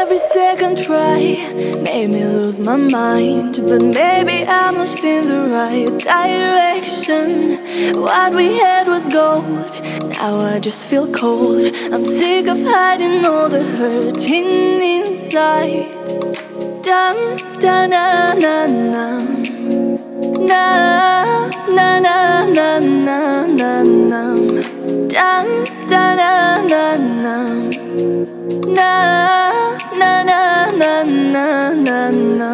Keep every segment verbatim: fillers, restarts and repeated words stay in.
Every second try made me lose my mind, but maybe I'm lost in the right direction. What we had was gold, now I just feel cold. I'm sick of hiding all the hurting inside. Dum da na na na na na na na na na na. Dum da na na na na na na na na na na.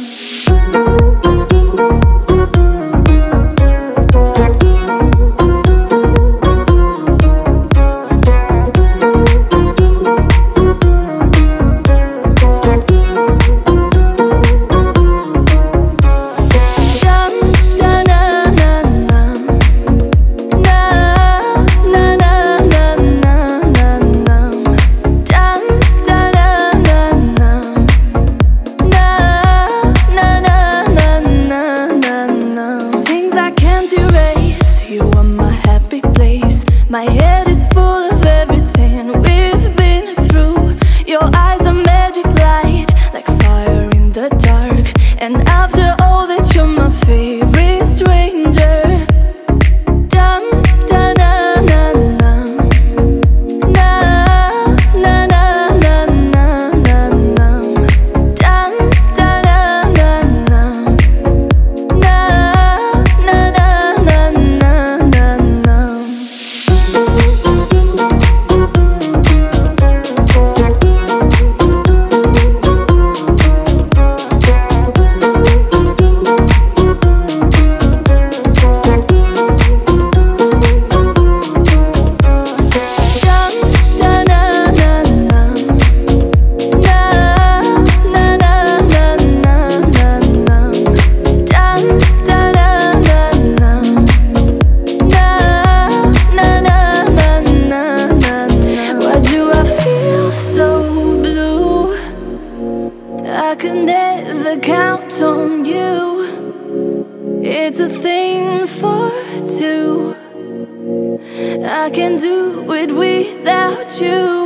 My head is full of everything we've been through. Your eyes are magic light, like fire in the dark. And after all that, you're my favorite stranger. Dum da na na na na na na na na na na. Dum da na na na na na na na na na. I could never count on you. It's a thing for two. I can't do it without you.